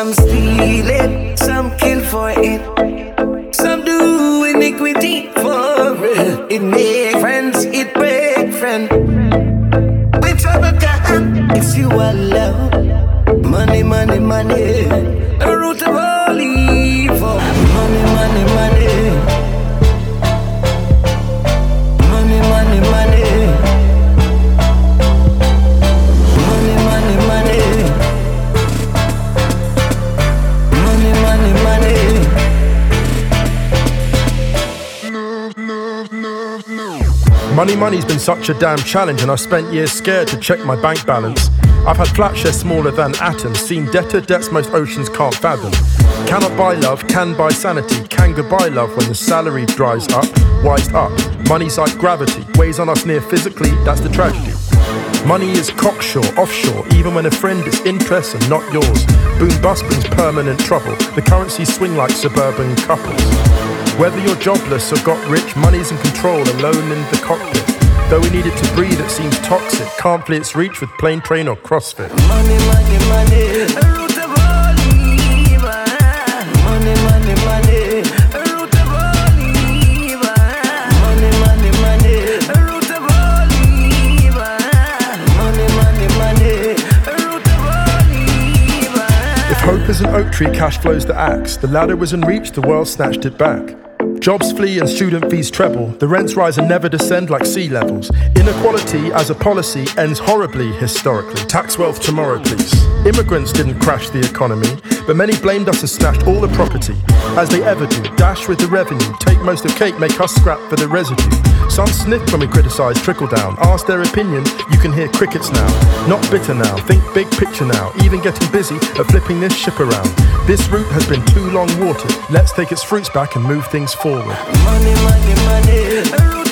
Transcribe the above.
Some steal it, some kill for it. Some do iniquity for it. It make friends, it break friends. With trouble can, it's you I love. Money, money, money, the root of all evil. Money, money, money. Money, money, money. Money, money, money. Money, money, money. Money's been such a damn challenge, and I spent years scared to check my bank balance. I've had flat shares smaller than atoms, seen debts most oceans can't fathom. Cannot buy love, can buy sanity, can goodbye love when the salary dries up. Wised up, money's like gravity, weighs on us near physically, that's the tragedy. Money is cocksure, offshore, even when a friend is interest and not yours. Boom bust brings permanent trouble, the currencies swing like suburban couples. Whether you're jobless or got rich, money's in control, alone in the cockpit. Though we need it to breathe, it seems toxic. Can't flee its reach with plane, train or CrossFit. Money, money, money, the root of all evil. Money, money, money, the root of all evil. Money, money, money, the root of all evil. Money, money, money, the root of all evil. If hope is an oak tree, cash flows the axe. The ladder was in reach, the world snatched it back. Jobs flee and student fees treble. The rents rise and never descend like sea levels. Inequality as a policy ends horribly historically. Tax wealth tomorrow, please. Immigrants didn't crash the economy, but many blamed us and snatched all the property. As they ever do, dash with the revenue. Take most of cake, make us scrap for the residue. Some sniff when we criticise trickle down. Ask their opinion, you can hear crickets now. Not bitter now, think big picture now. Even getting busy at flipping this ship around. This route has been too long watered. Let's take its fruits back and move things forward. Money, money, money.